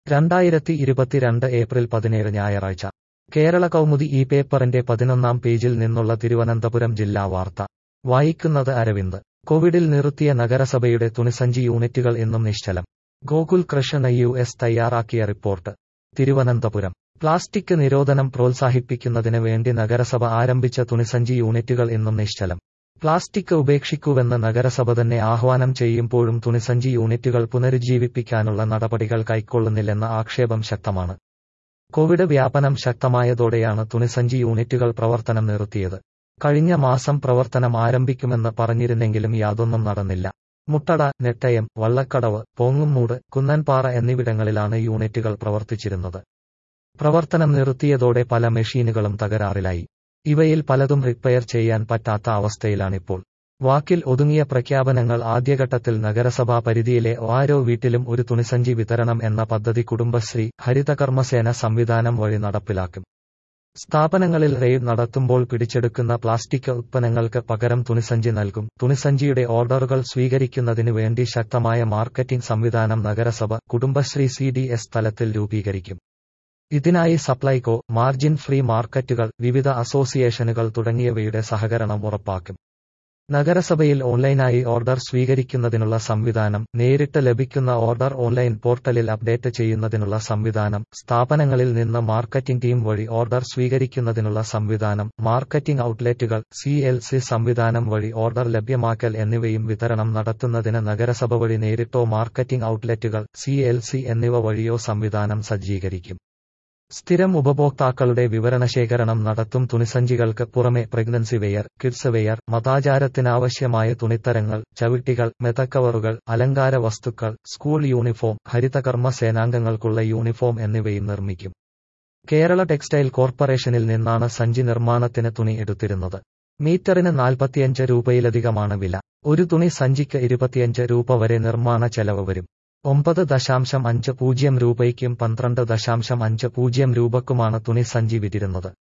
2022 April 17 ഞായറാഴ്ച കേരള കൗമുദി ഈ പേപ്പറിന്റെ 11-ാം പേജിൽ നിന്നുള്ള തിരുവനന്തപുരം ജില്ലാ വാർത്ത വായിക്കുന്നത് അരവിന്ദ്. കോവിഡിൽ നിർത്തിയ നഗരസഭയുടെ തുണിസഞ്ചി യൂണിറ്റുകൾ ഇന്നും നിശ്ചലം. ഗോകുൽ കൃഷ്ണ US തയ്യാറാക്കിയ റിപ്പോർട്ട്. തിരുവനന്തപുരം. പ്ലാസ്റ്റിക് നിരോധനം പ്രോത്സാഹിപ്പിക്കുന്നതിന് വേണ്ടി നഗരസഭ ആരംഭിച്ച തുണിസഞ്ചി യൂണിറ്റുകൾ ഇന്നും നിശ്ചലം. പ്ലാസ്റ്റിക് ഉപേക്ഷിക്കൂവെന്ന് നഗരസഭ തന്നെ ആഹ്വാനം ചെയ്യുമ്പോഴും തുണിസഞ്ചി യൂണിറ്റുകൾ പുനരുജ്ജീവിപ്പിക്കാനുള്ള നടപടികൾ കൈക്കൊള്ളുന്നില്ലെന്ന ആക്ഷേപം ശക്തമാണ്. കോവിഡ് വ്യാപനം ശക്തമായതോടെയാണ് തുണിസഞ്ചി യൂണിറ്റുകൾ പ്രവർത്തനം നിർത്തിയത്. കഴിഞ്ഞ മാസം പ്രവർത്തനം ആരംഭിക്കുമെന്ന് പറഞ്ഞിരുന്നെങ്കിലും യാതൊന്നും നടന്നില്ല. മുട്ടട, നെട്ടയം, വള്ളക്കടവ്, പോങ്ങുംമൂട്, കുന്നൻപാറ എന്നിവിടങ്ങളിലാണ് യൂണിറ്റുകൾ പ്രവർത്തിച്ചിരുന്നത്. പ്രവർത്തനം നിർത്തിയതോടെ പല മെഷീനുകളും തകരാറിലായി. ഇവയിൽ പലതും റിപ്പയർ ചെയ്യാൻ പറ്റാത്ത അവസ്ഥയിലാണിപ്പോൾ. വാക്കിൽ ഒതുങ്ങിയ പ്രഖ്യാപനങ്ങൾ. ആദ്യഘട്ടത്തിൽ നഗരസഭാ പരിധിയിലെ ഓരോ വീട്ടിലും ഒരു തുണിസഞ്ചി വിതരണം എന്ന പദ്ധതി കുടുംബശ്രീ, ഹരിതകർമ്മസേന സംവിധാനം വഴി നടപ്പിലാക്കും. സ്ഥാപനങ്ങളിൽ റെയ്ഡ് നടത്തുമ്പോൾ പിടിച്ചെടുക്കുന്ന പ്ലാസ്റ്റിക് ഉത്പന്നങ്ങൾക്ക് പകരം തുണിസഞ്ചി നൽകും. തുണിസഞ്ചിയുടെ ഓർഡറുകൾ സ്വീകരിക്കുന്നതിനു വേണ്ടി ശക്തമായ മാർക്കറ്റിംഗ് സംവിധാനം നഗരസഭ, കുടുംബശ്രീ CDS തലത്തിൽ രൂപീകരിക്കും. ഇതിനായി സപ്ലൈകോ, മാർജിൻ ഫ്രീ മാർക്കറ്റുകൾ, വിവിധ അസോസിയേഷനുകൾ തുടങ്ങിയവയുടെ സഹകരണം ഉറപ്പാക്കും. നഗരസഭയിൽ ഓൺലൈനായി ഓർഡർ സ്വീകരിക്കുന്നതിനുള്ള സംവിധാനം, നേരിട്ട് ലഭിക്കുന്ന ഓർഡർ ഓൺലൈൻ പോർട്ടലിൽ അപ്ഡേറ്റ് ചെയ്യുന്നതിനുള്ള സംവിധാനം, സ്ഥാപനങ്ങളിൽ നിന്ന് മാർക്കറ്റിംഗ് ടീം വഴി ഓർഡർ സ്വീകരിക്കുന്നതിനുള്ള സംവിധാനം, മാർക്കറ്റിംഗ് ഔട്ട്ലെറ്റുകൾ, CLC സംവിധാനം വഴി ഓർഡർ ലഭ്യമാക്കൽ എന്നിവയും വിതരണം നടത്തുന്നതിന് നഗരസഭ വഴി നേരിട്ടോ മാർക്കറ്റിംഗ് ഔട്ട്ലെറ്റുകൾ, CLC എന്നിവ വഴിയോ സംവിധാനം സജ്ജീകരിക്കും. സ്ഥിരം ഉപഭോക്താക്കളുടെ വിവരണശേഖരണം നടത്തും. തുണിസഞ്ചികൾക്ക് പുറമെ പ്രഗ്നൻസി വെയർ, കിഡ്സ് വെയർ, മതാചാരത്തിനാവശ്യമായ തുണിത്തരങ്ങൾ, ചവിട്ടികൾ, മെതക്കവറുകൾ, അലങ്കാര വസ്തുക്കൾ, സ്കൂൾ യൂണിഫോം, ഹരിതകർമ്മ സേനാംഗങ്ങൾക്കുള്ള യൂണിഫോം എന്നിവയും നിർമ്മിക്കും. കേരള ടെക്സ്റ്റൈൽ കോർപ്പറേഷനിൽ നിന്നാണ് സഞ്ചി നിർമ്മാണത്തിന് തുണി എടുത്തിരുന്നത്. മീറ്ററിന് 45 രൂപയിലധികമാണ് വില. ഒരു തുണി സഞ്ചിക്ക് 25 രൂപ വരെ നിർമ്മാണ ചെലവ് വരും. 9.50 രൂപയ്ക്കും 12.50 രൂപക്കുമാണ് തുണി സഞ്ചി വിറ്റിരുന്നത്.